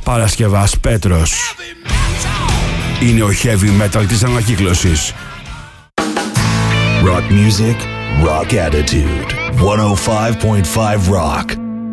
Παρασκευάς Πέτρος. Είναι ο heavy metal της ανακύκλωσης. Rock music, rock attitude. 105.5 Rock.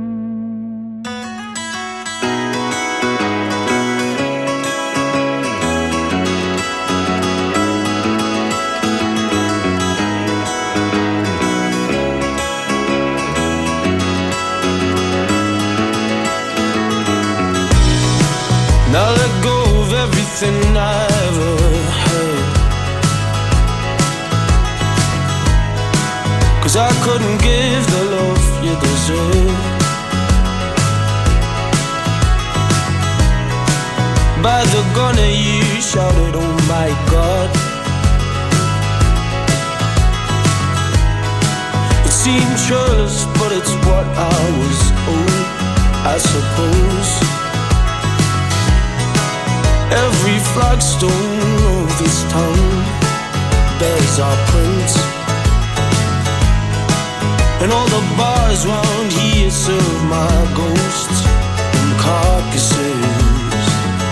Now let go of everything I ever had, 'cause I couldn't give the love you deserve. By the gunner you shouted, oh my God. It seemed churlish, but it's what I was owed, I suppose. Every flagstone of this town bears our prints, and all the bars round here serve my ghosts and carcasses.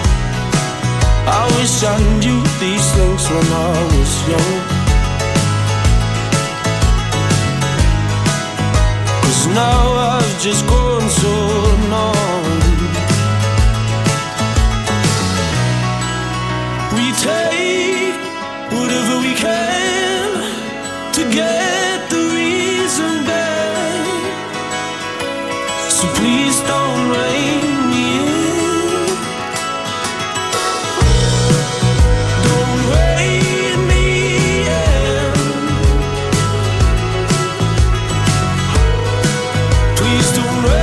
I wish I knew these things when I was young, 'cause now I've just grown so numb. We take whatever we can to get the reason back, so please don't rein me in. Don't rein me in. Please don't rein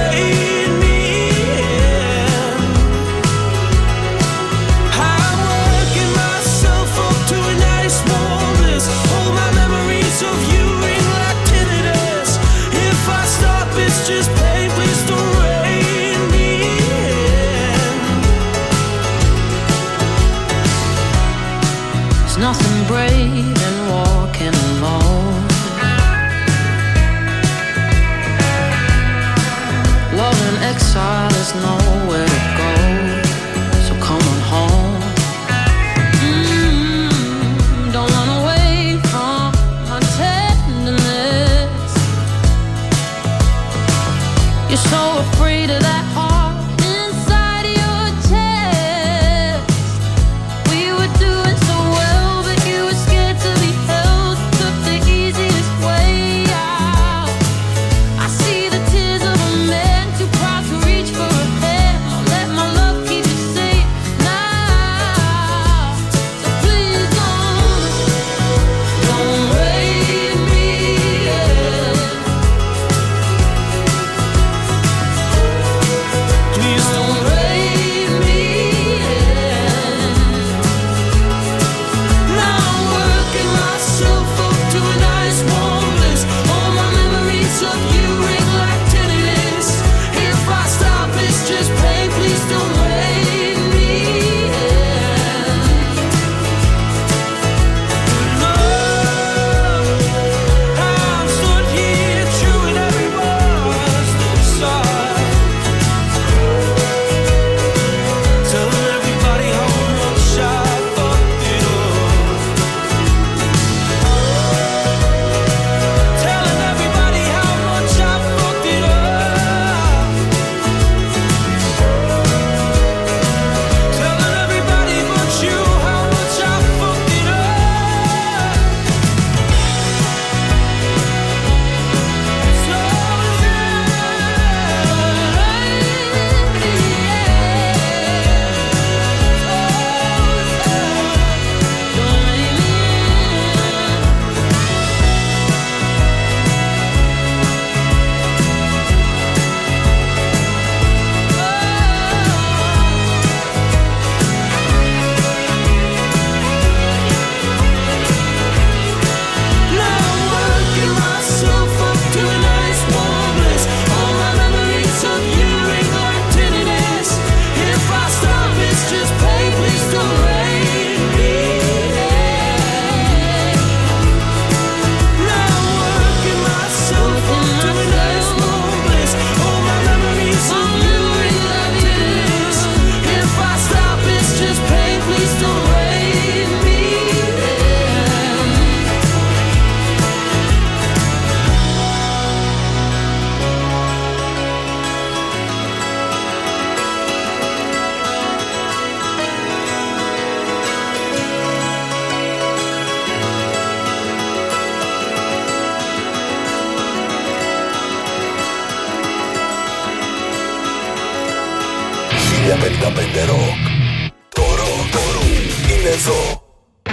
1555 Rock. Τωρό, είναι εδώ.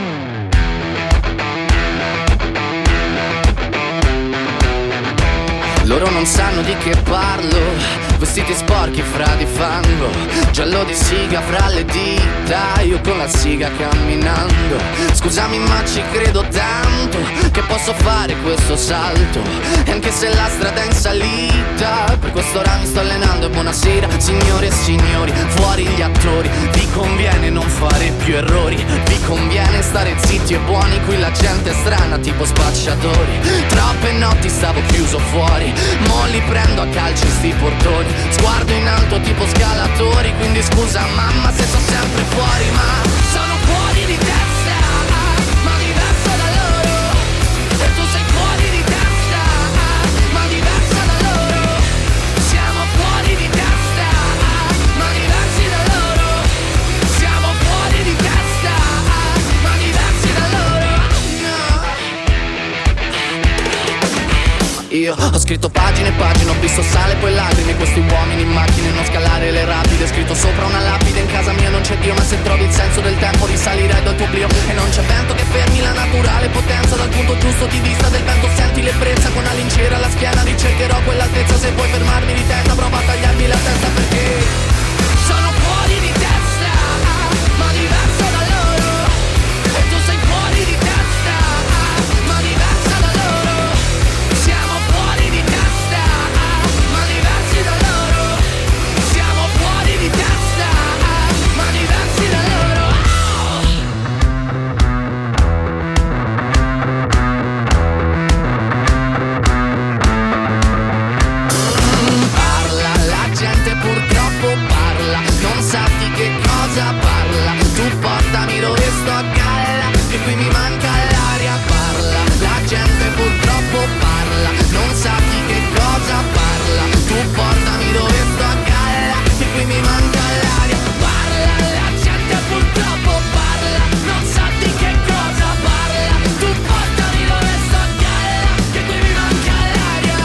Loro non sanno di che parlo, vestiti sporchi fra di fango, giallo di siga fra le dita, io con la siga camminando. Scusami ma ci credo tanto, che posso fare questo salto, e anche se la strada è in salita, per quest'ora mi sto allenando e buonasera signore e signori, fuori gli attori, vi conviene non fare più errori, vi conviene stare zitti e buoni, qui la gente è strana tipo spacciatori, troppe notti stavo chiuso fuori, mo li prendo a calci sti portoni, sguardo in alto tipo scalatori, quindi scusa mamma se sto sempre fuori, ma sono fuori di testa, ma diverso da loro, e tu sei fuori di testa, ma diversa da loro, siamo fuori di testa, ma diversi da loro, siamo fuori di testa, ma diversi da loro, no. Io ho scritto pagine e pagine, ho visto sale poi lacrime, questi uomini in macchine, non scalare le rapide, scritto sopra una lapide, in casa mia non c'è Dio, ma se trovi il senso del tempo risalirai dal tuo oblio, e non c'è vento che fermi la naturale potenza, dal punto giusto di vista del vento senti l'ebbrezza, con la lincera alla schiena ricercherò quell'altezza, se vuoi fermarmi di testa prova a tagliarmi la testa, perché sono fuori di testa, ma diverso da loro, e tu sei fuori di testa, ma diversa da loro, siamo fuori di testa, ma diversi da loro, siamo fuori di testa, ma diversi da loro. Parla, la gente purtroppo parla, non sa di che cosa parla, tu portami dove sto a galla, che qui mi manca l'aria, parla, la gente purtroppo parla, non sa di che cosa parla, tu portami dove sto a galla, che qui mi manca l'aria, parla, la gente purtroppo parla, non sa di che cosa parla, tu portami dove sto a galla, che qui mi manca l'aria.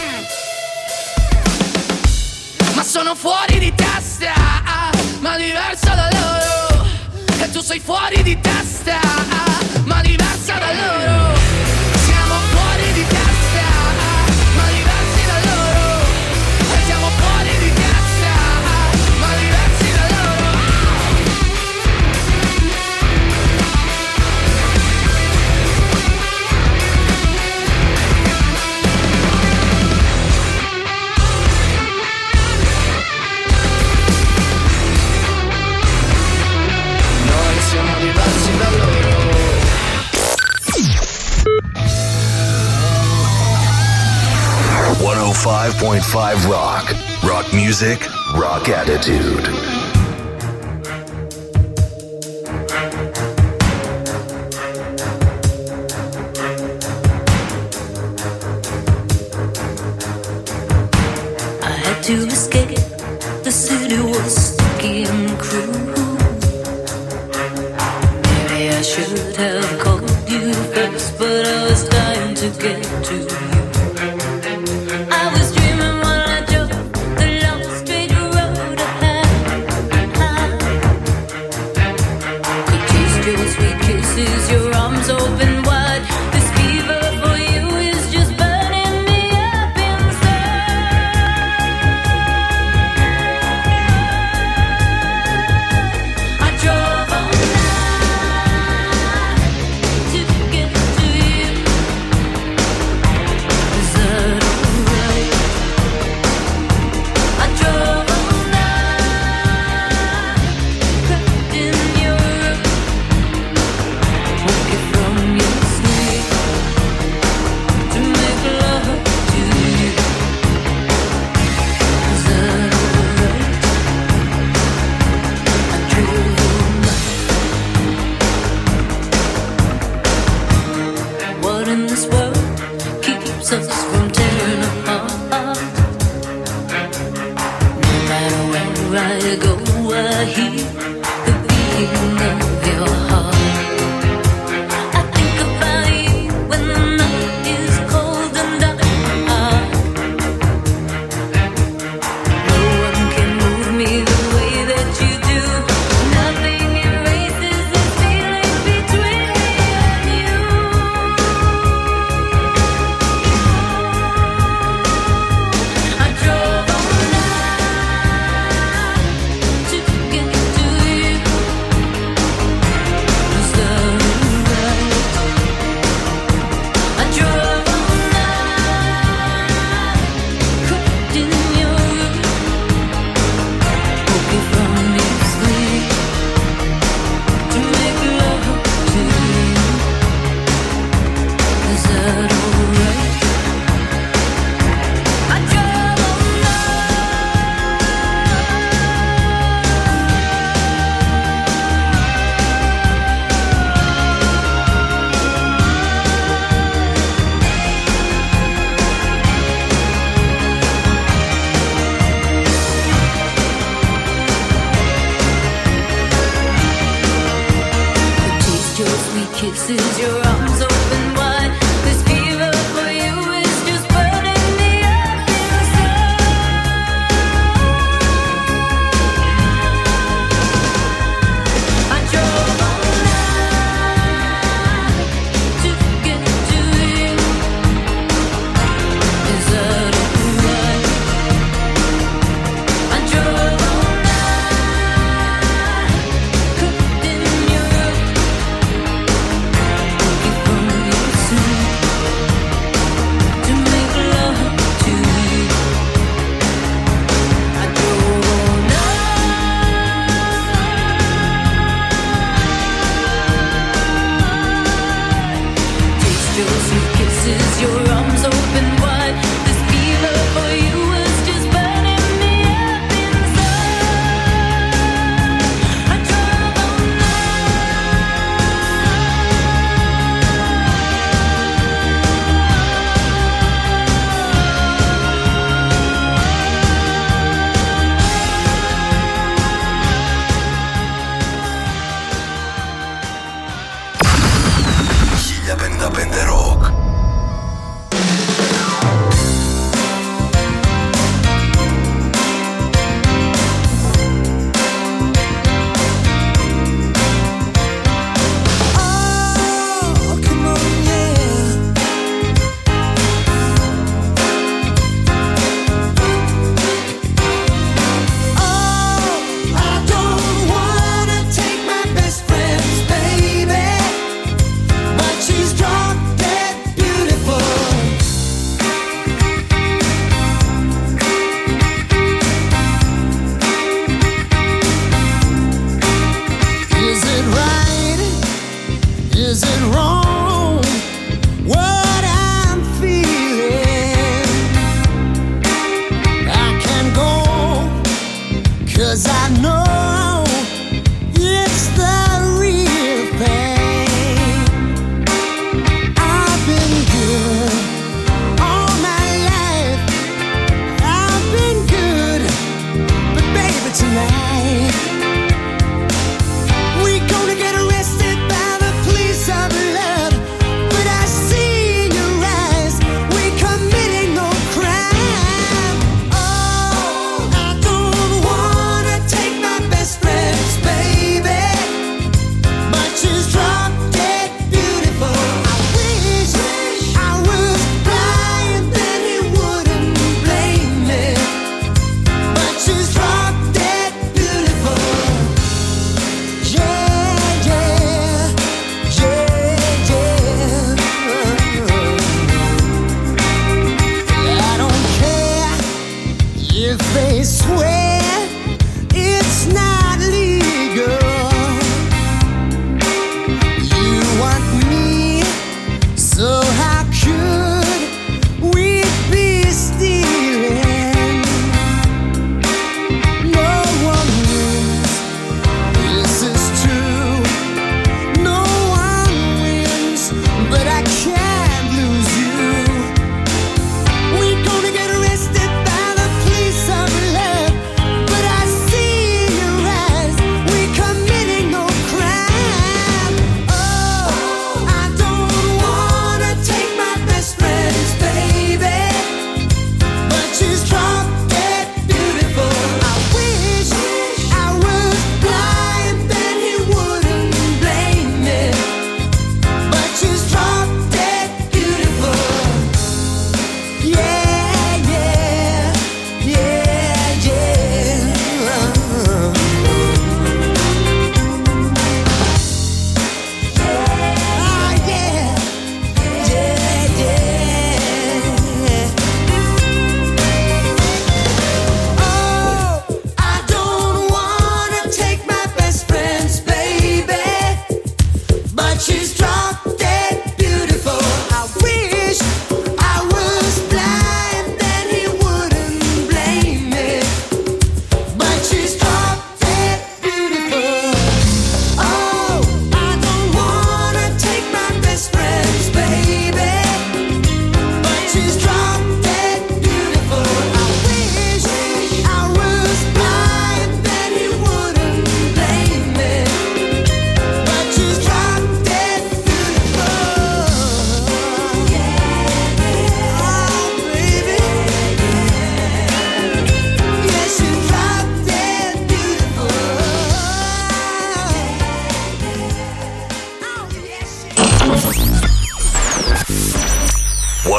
Ma sono fuori di testa, ma diversa da loro, e tu sei fuori di testa, ma diversa da loro, siamo fuori di testa, ma diversi da loro, e siamo fuori di testa, ma diversi da loro. 105.5 Rock. Rock music, rock attitude. I had to escape. The city was sticky and cruel. Maybe I should have called you first, but I was dying to get to you. I was dreaming while I drove the long straight road ahead. Could taste your sweet kisses, your arms open wide. This fever for you is just burning me up inside. I drove all night to get to you. Is that alright? I drove all night, crept in your room, woke you from your sleep to make love to you. Is that alright? I drove all night. What in this world keeps us from tearing apart? No matter where I go, I hear the beating of your heart. I think about you when the night is cold and dark. No one can move me the way that kisses, your arms open wide. This fever for you is just burning me up inside. I drove all night to get to you. Is that alright? I drove all night, cooked in your room, looking for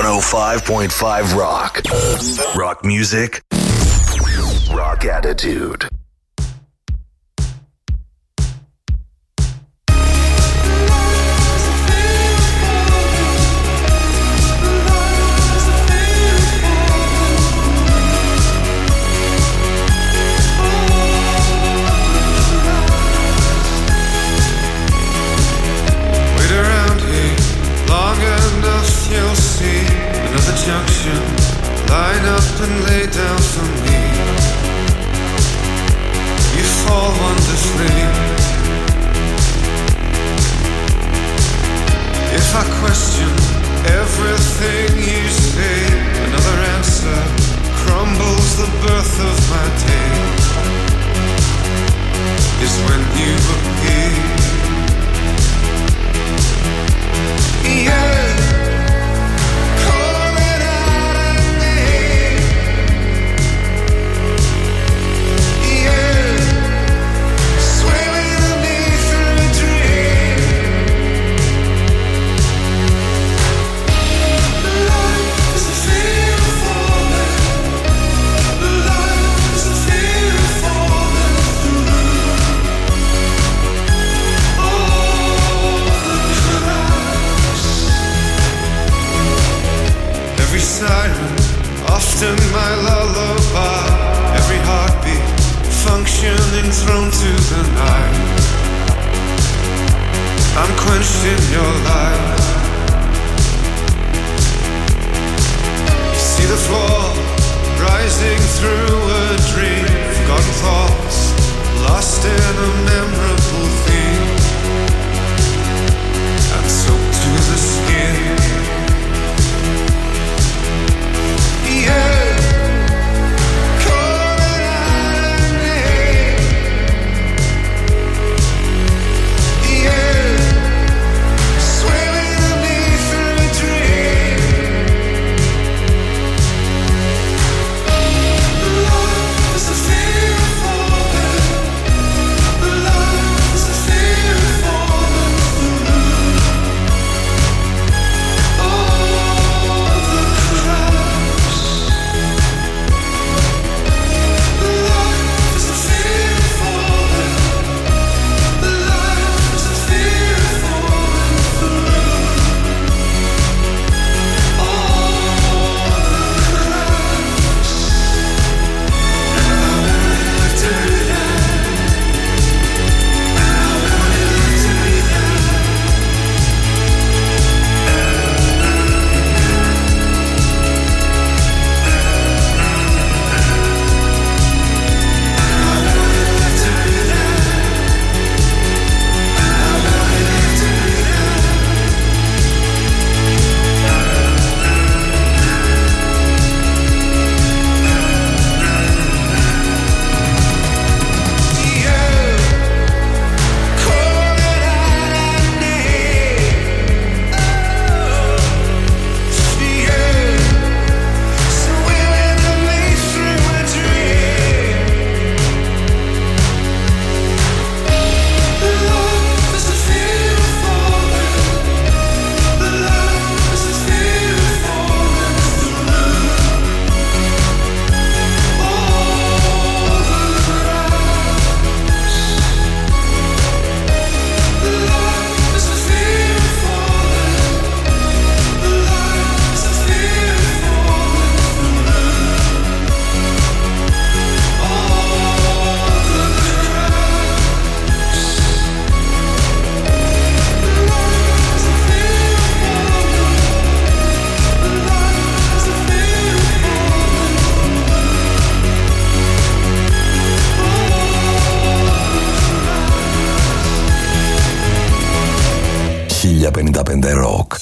105.5 Rock. Rock music, rock attitude. Junction, line up and lay down for me. You fall wonderfully. If I question everything you say, another answer crumbles the birth of my day. Is when you appear. Yeah. Often my lullaby, every heartbeat functioning thrown to the night. I'm quenched in your light. You see the floor rising through a dream, forgotten thoughts lost in a memorable theme, and soaked to the skin. Yeah. Rock.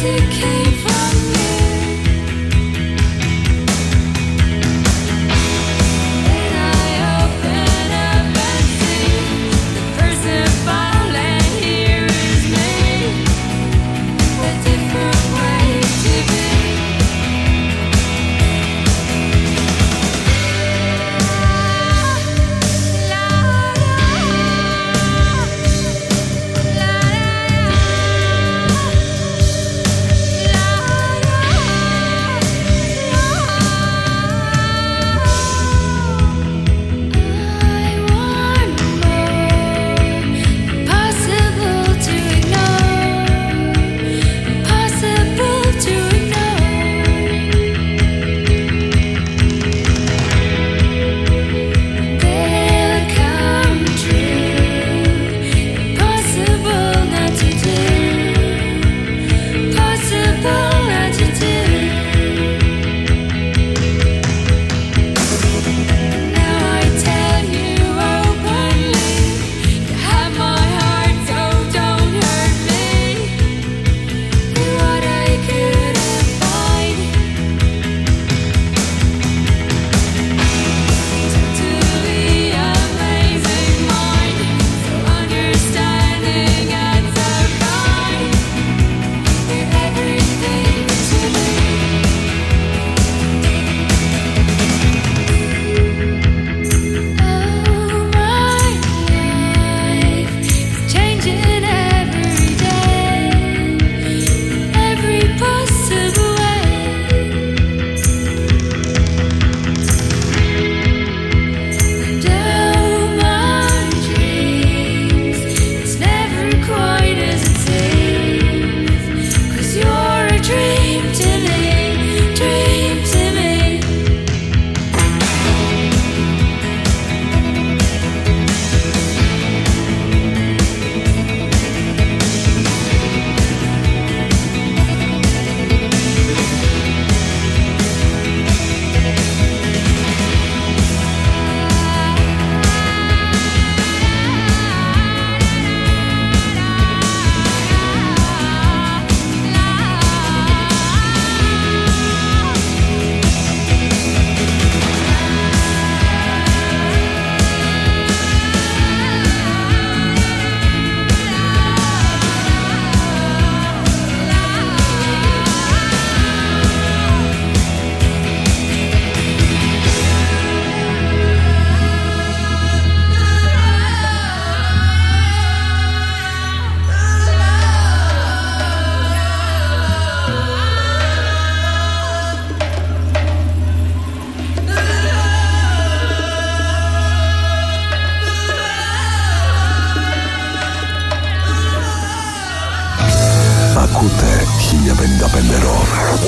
Ακούτε 1055 Rock.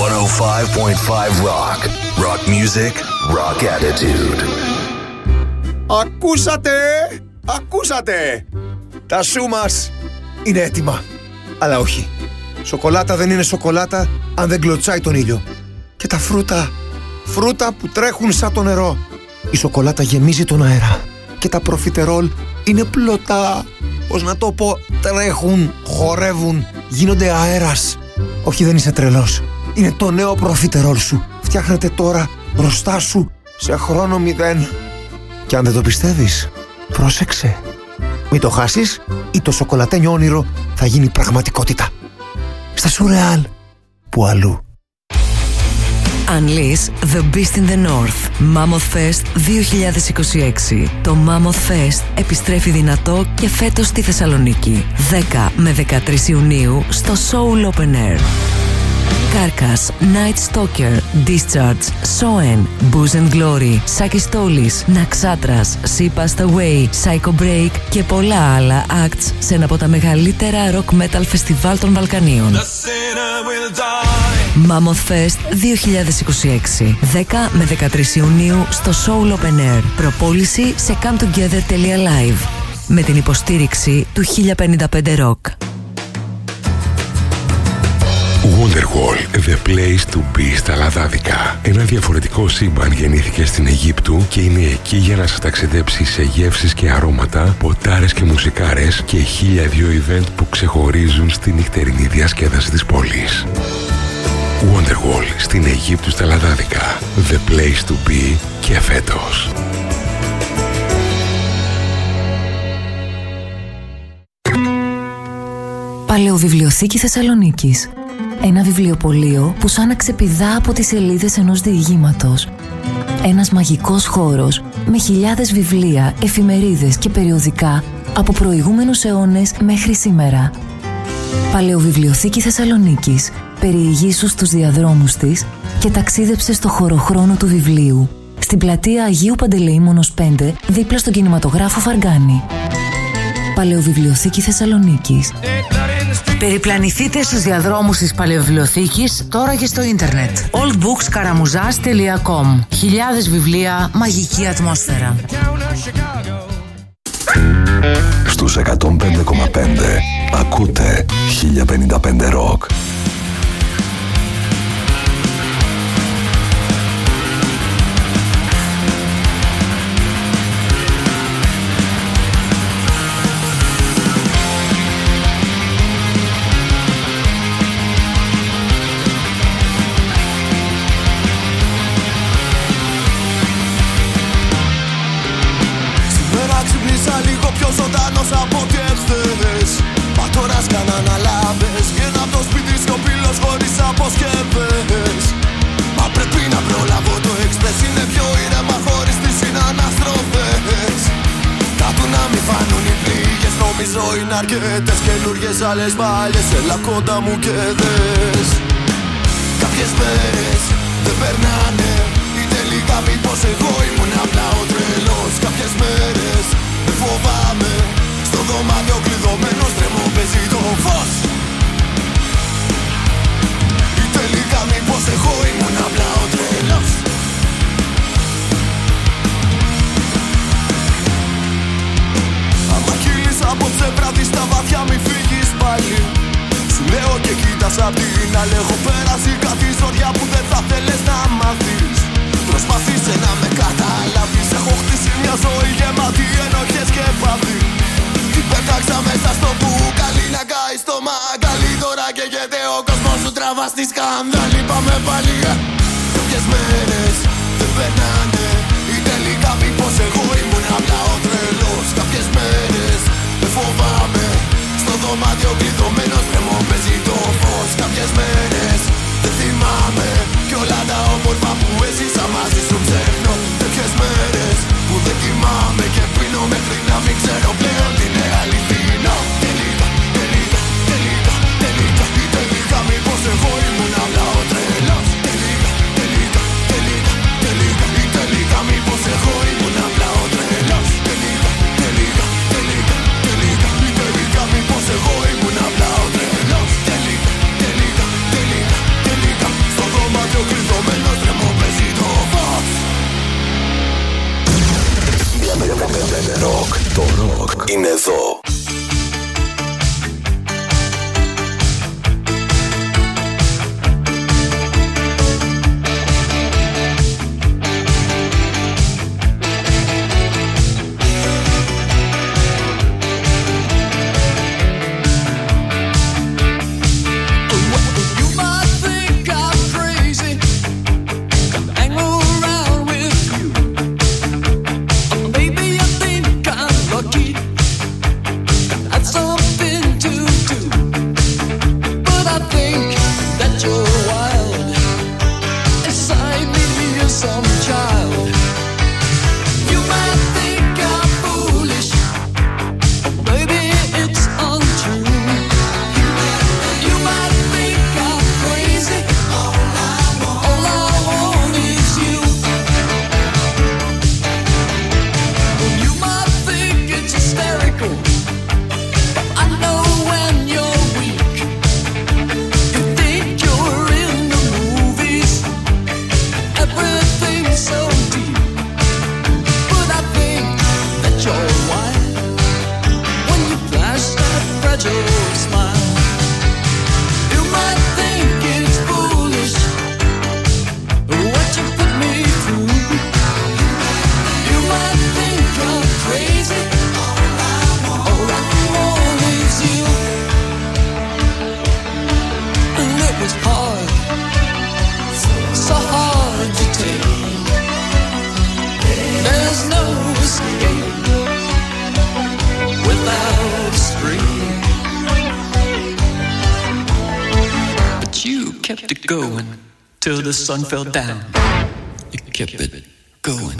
105.5 Rock. Rock music, rock attitude. Ακούσατε! Ακούσατε! Τα σου μας είναι έτοιμα. Αλλά όχι. Σοκολάτα δεν είναι σοκολάτα αν δεν κλωτσάει τον ήλιο. Και τα φρούτα που τρέχουν σαν το νερό. Η σοκολάτα γεμίζει τον αέρα. Και τα προφιτερόλ είναι πλωτά. Πώς να το πω, τρέχουν, χορεύουν, γίνονται αέρας. Όχι, δεν είσαι τρελός. Είναι το νέο προφιτερόλ σου. Φτιάχνεται τώρα μπροστά σου σε χρόνο 0. Και αν δεν το πιστεύεις, πρόσεξε. Μην το χάσεις ή το σοκολατένιο όνειρο θα γίνει πραγματικότητα. Στα Σουρεάλ, που αλλού. Unleash the Beast in the North. Mammoth Fest 2026. Το Mammoth Fest επιστρέφει δυνατό και φέτος στη Θεσσαλονίκη. 10 με 13 Ιουνίου στο Soul Open Air. Carcass, Night Stalker, Discharge, Soen, Booze and Glory, Sakistolis, Naxatras, She Passed Away, Psycho Break και πολλά άλλα acts σε ένα από τα μεγαλύτερα rock metal φεστιβάλ των Βαλκανίων. Mammoth Fest 2026. 10 με 13 Ιουνίου στο Soul Open Air. Προπόληση σε cometogether.live με την υποστήριξη του 1055 Rock. Wonderwall, the place to be στα λαδάδικα. Ένα διαφορετικό σύμπαν γεννήθηκε στην Αιγύπτου και είναι εκεί για να σας ταξιδέψει σε γεύσεις και αρώματα, ποτάρες και μουσικάρες και 1002 event που ξεχωρίζουν στη νυχτερινή διασκέδαση της πόλης. Wonderwall στην Αιγύπτου στα λαδάδικα. The place to be και φέτος. Παλαιοβιβλιοθήκη Θεσσαλονίκης. Ένα βιβλιοπωλείο που σαν να ξεπηδά από τις σελίδες ενός διηγήματος. Ένας μαγικός χώρος με χιλιάδες βιβλία, εφημερίδες και περιοδικά από προηγούμενους αιώνες μέχρι σήμερα. Παλαιοβιβλιοθήκη Θεσσαλονίκης. Περιηγήσου στους διαδρόμους της και ταξίδεψε στο χωροχρόνο του βιβλίου. Στην πλατεία Αγίου Παντελεήμονος 5, δίπλα στον κινηματογράφο Φαργκάνη. Παλαιοβιβλιοθήκη Θεσσαλονίκης. Περιπλανηθείτε στους διαδρόμους της Παλαιοβιβλιοθήκης τώρα και στο ίντερνετ. oldbookskaramuzas.com. Χιλιάδες βιβλία, μαγική ατμόσφαιρα. Στους 105,5 ακούτε 1055 Rock. Από ό,τι εχθές. Μα τώρα σκάναν αλάβες. Βγαίνω από το σπίτι σιωπηλός χωρίς αποσκευές. Μα πρέπει να προλάβω το εξπρές. Είναι πιο ήρεμα χωρίς τις συναναστροφές. Κάτω να μη φάνουν οι πληγές. Νομίζω είναι αρκετές καινούριες άλλες παλιές. Έλα κοντά μου και δες. Κάποιες μέρες δεν περνάνε. Ή τελικά μήπως εγώ ήμουν απλά ο τρελός. Κάποιες μέρες δεν φοβάμαι. Στο δωμάτιο κλειδωμένος τρέμω παίζει το φως. Ή τελικά μήπως εγώ ήμουν απλά ο τρελός. Άμα κύλεις απόψε βράδυ στα βαθιά μη φύγεις πάλι. Σου λέω και κοίτας απ' την άλλη. Έχω πέρασει κάτι ζωριά που δεν θα θέλες να μάθεις. Προσπαθήσε να με καταλάβεις. Έχω χτίσει μια ζωή γεμάτη ενοχές και πάθη. Τι πέταξα μέσα στο μπουκάλι να καεί στο μαγκάλι. Τώρα καίγεται ο κόσμος σου, τραβά στη σκανδάλη. Πάμε πάλι. Κάποιες μέρες δεν περνάνε. Ή τελικά μήπως εγώ ήμουν απλά ο τρελός. Κάποιες μέρες δεν φοβάμαι. Στο δωμάτιο κλειδωμένος τρέμω παίζει το φως. Κάποιες μέρες δεν θυμάμαι. Κι όλα τα όμορφα που έζησα μαζί σου ψέχνω. Τέτοιες μέρες που δεν κοιμάμαι και πίνω μέχρι να μην ξέρω πλέον τι είναι αληθινό. Τελικά, τελικά, τελικά, τελικά. Ή τελικά μήπως εγώ ήμουν απλά ο τρελός. Τελικά, τελικά, τελικά, τελικά. Ή τελικά μήπως εγώ ήμουν απλά ο τρελός. Τελικά, τελικά, τελικά, τελικά. Ή τελικά μήπως εγώ ήμουν απλά ο τρελός. Τελικά, τελικά, τελικά, τελικά. Στο δωμάτιο κλειδωμένος τρέμω παίζει το φως. Rock. Το rock είναι εδώ. Baby, I think I'm lucky. kept it going till the sun fell down. You kept it going.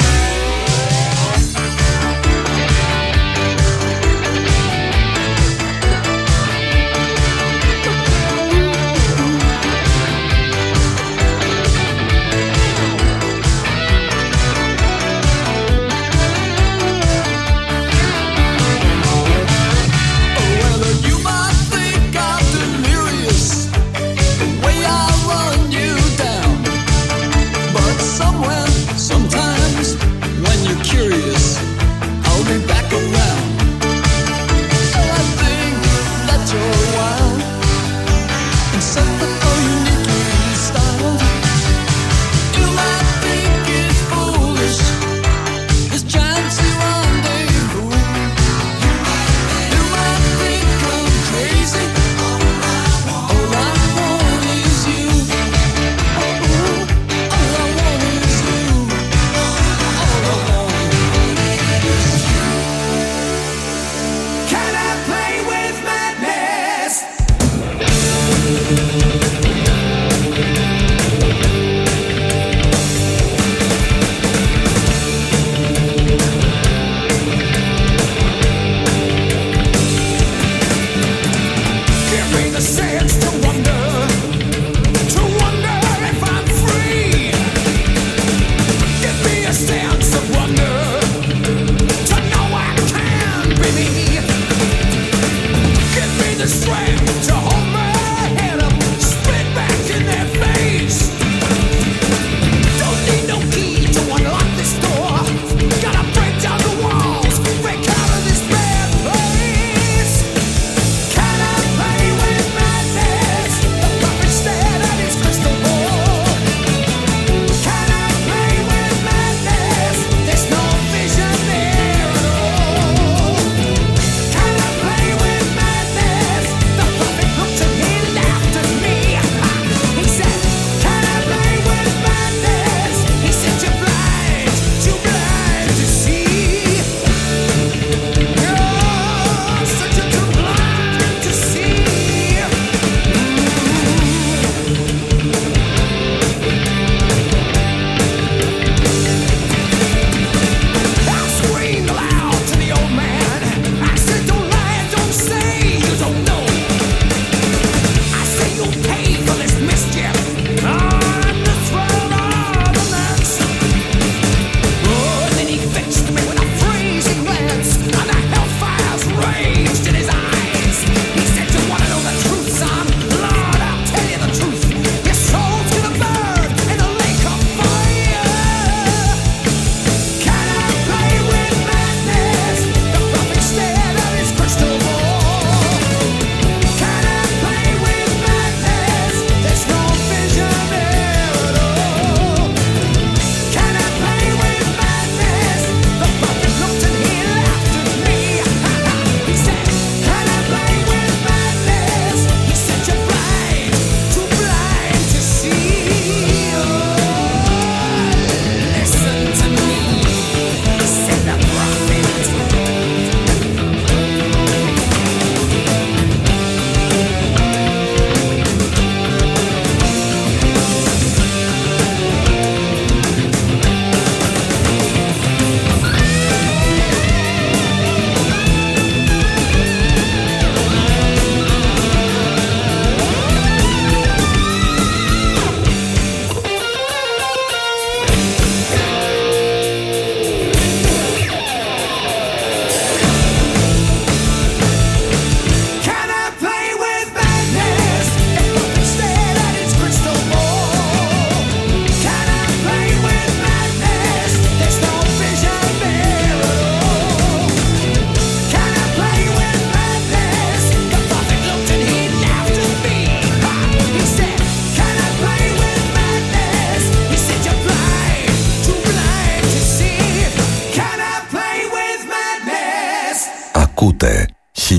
Ακούτε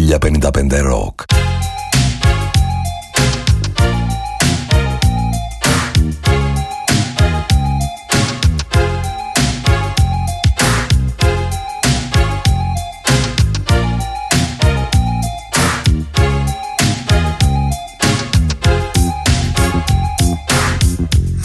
1055 Rock.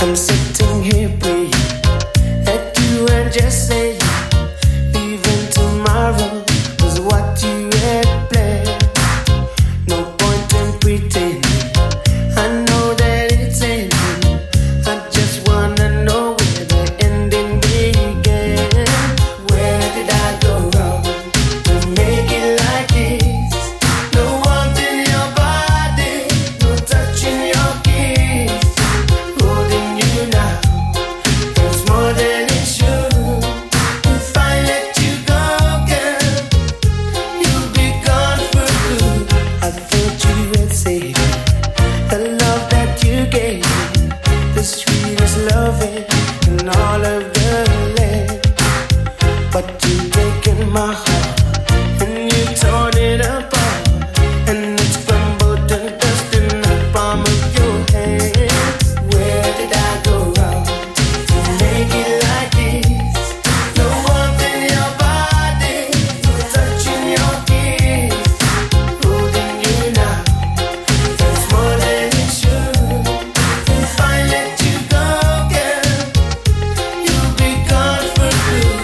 I'm sitting here praying that you and just say even tomorrow was what you had planned. No point in pretending. I know that it's ending. I just wanna know where the ending began. Where did I go wrong to make it like this? No warmth in your body, no touch in your kiss. Holding you now, it's more than it should. If I let you go, girl, you'll be gone for good. I thought you had said the love that you gave me, the sweetest loving in all of the land. But you've taken my heart and you torn it apart, and it's crumbled to dust in the palm of your hand. Where did I go wrong to make it like this? No warmth in your body, no touch in your kiss. Holding you now, it's more than it should. If I let you go, girl, you'll be gone for good.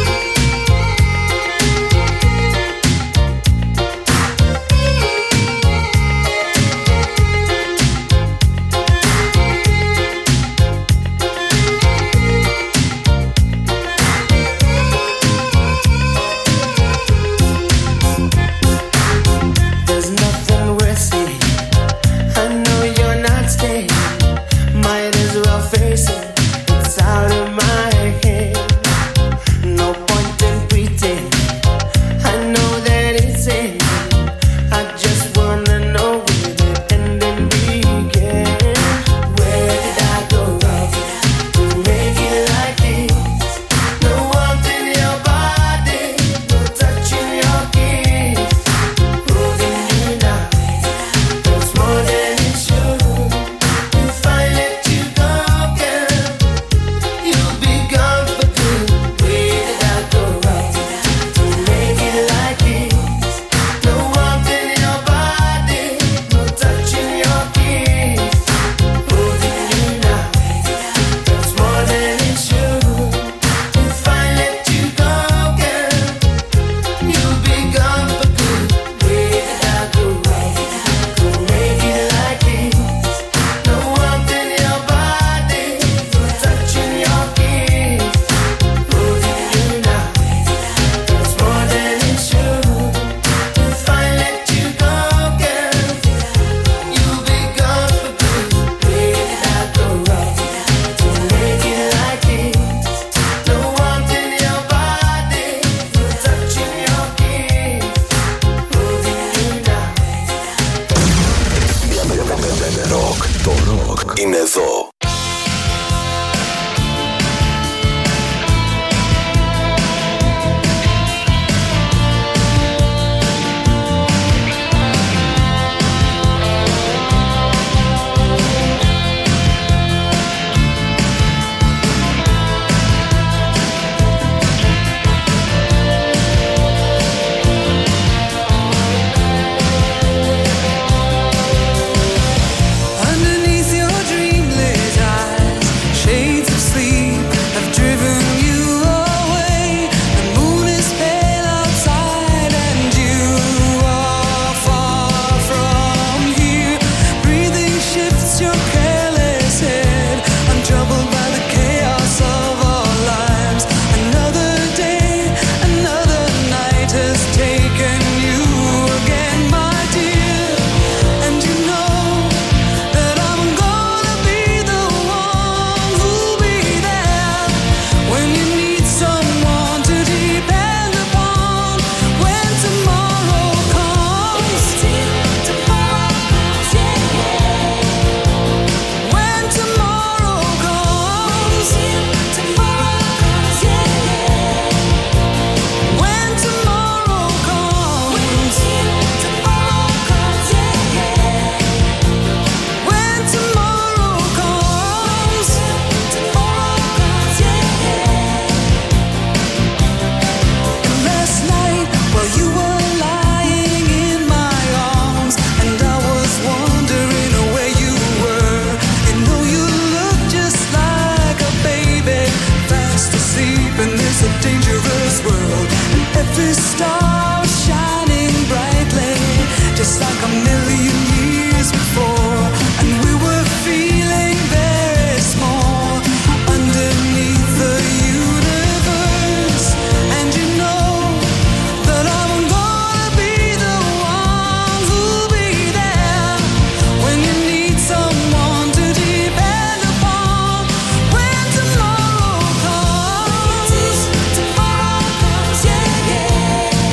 There's nothing worth saying. I know you're not staying. Might as well face it. It's out of my hand. No point in pretending. I know that it's ending. I just wanna know where the ending began. Where did I go wrong to make it like this? No warmth in your body, no touch in your kiss. Holding you now, it's more than it should. If I let you go, girl, you'll be gone for good. Where did I go wrong to make it like this? No warmth in your body, no touch in your kiss. Holding you now, it's more than it should. If I let you go, girl, you'll be gone for good. Where did I go wrong to make it like this? No warmth in your body, no touch in your kiss. Holding you now, it's more than it should. If I let you go, girl, you'll be gone for good. Where did I go wrong to make it like this? No warmth in your body, no touch in your kiss. Holding you now. Rock, το rock είναι εδώ. Underneath your dream list stars shining brightly, just like a million years before. And we were feeling very small underneath the universe. And you know that I'm gonna be the one who'll be there when you need someone to depend upon. When tomorrow comes, yeah, yeah.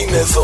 είναι εδώ.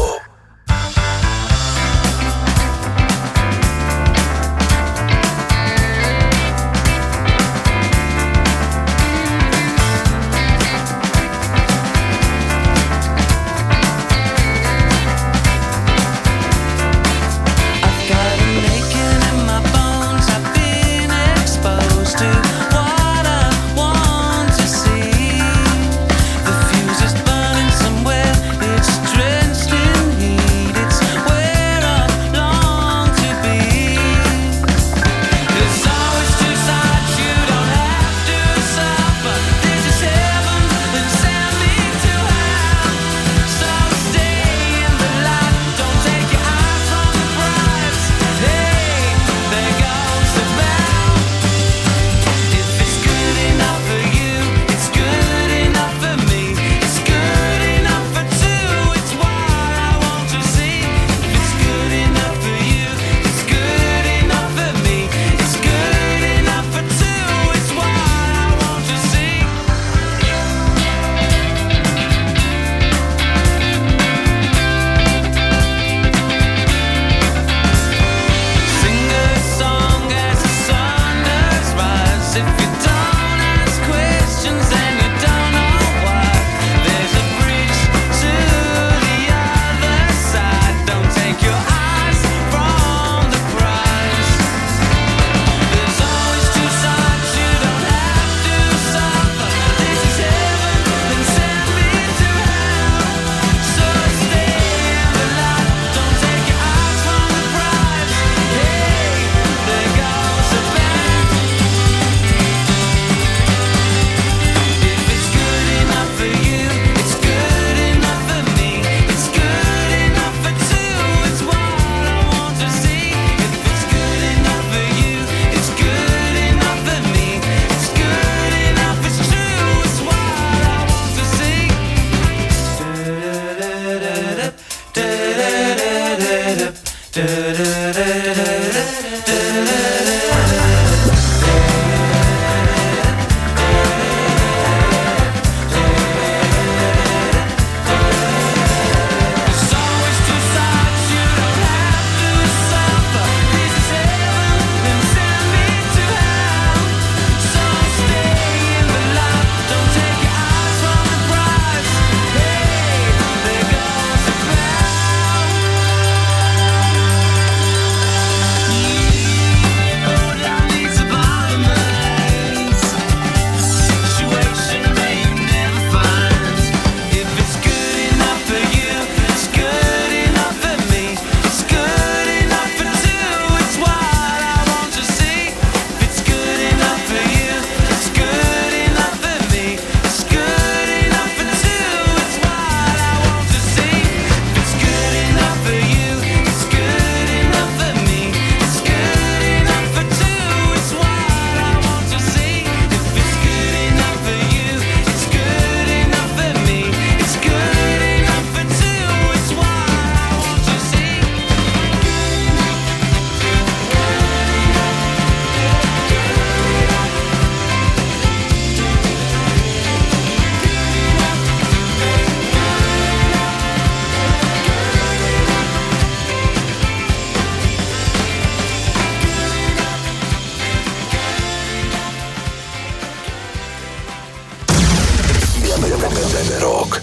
Rock.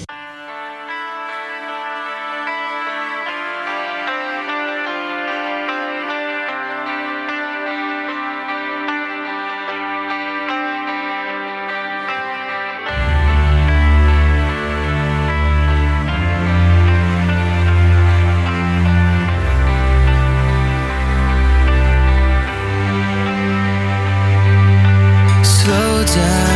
Slow down.